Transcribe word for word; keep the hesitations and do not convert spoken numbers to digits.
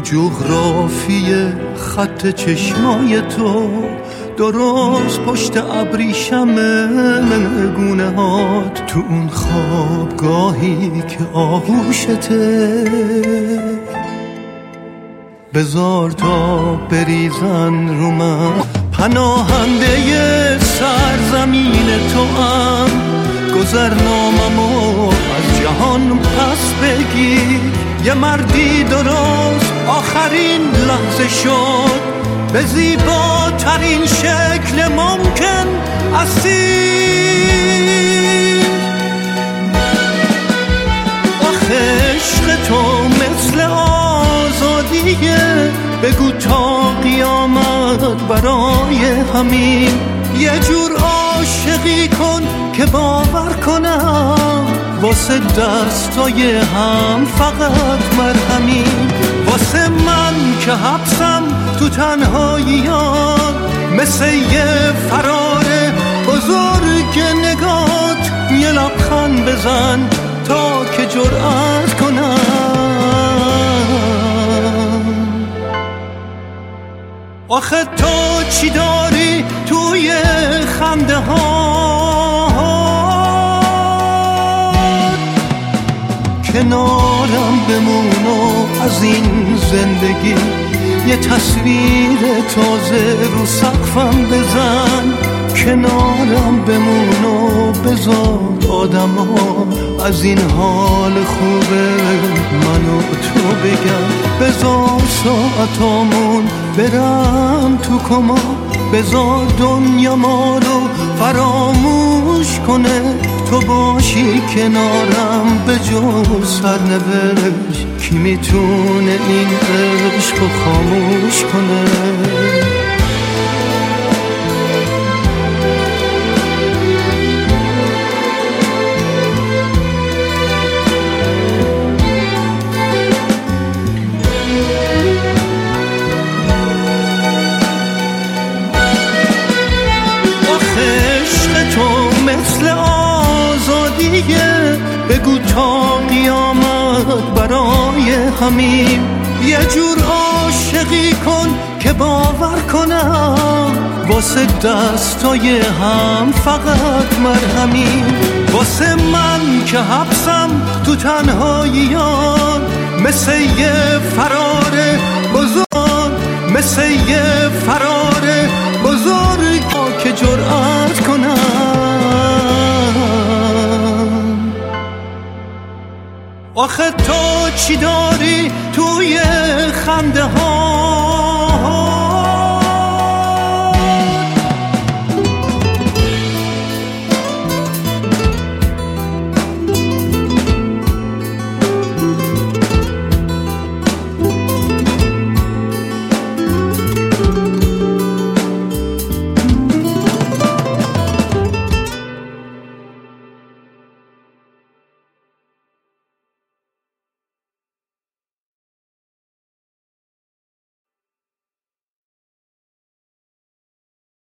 جغرافی خط چشمای تو، درست پشت ابریشم گونه هات، تو اون خوابگاهی که آغوشته. بذار تا بریزن رو من پناهنده سرزمین تو ام، گذرناممو از جهان پس بگیر. یه مردی درست آخرین لحظه شد، به زیباترین شکل ممکن اسیر. آخه عشق تو مثل آزادیه، بگو تا قیامت برای همین. یه جور عاشقی کن که باور کنم، واسه دستای هم فقط مرهمی. واسه من که حبسم تو تنهاییان، مثل یه فرار بزرگ نگات. یه لبخند بزن تا که جرأت کنم. آخه تو چی داری توی خنده ها؟ کنارم بمون و از این زندگی یه تصویر تازه رو سقفم بزن. کنارم بمون و بذار آدم ها از این حال خوبه منو تو بگم. بذار ساعتامون برم تو کما، بذار دنیا ما رو فراموش کنه. تو باشی کنارم به جز سرنوشت، کی میتونه این عشق رو خاموش کنه؟ مثل آزادیه، بگو تا قیامت برای همین. یه جور عاشقی کن که باور کنم، واسه دستای هم فقط مرهمی. واسه من که حبسم تو تنهاییان، مثل یه فرار بزرگ، مثل یه فرار بزرگ که جرأت کنم. آخه تو چی داری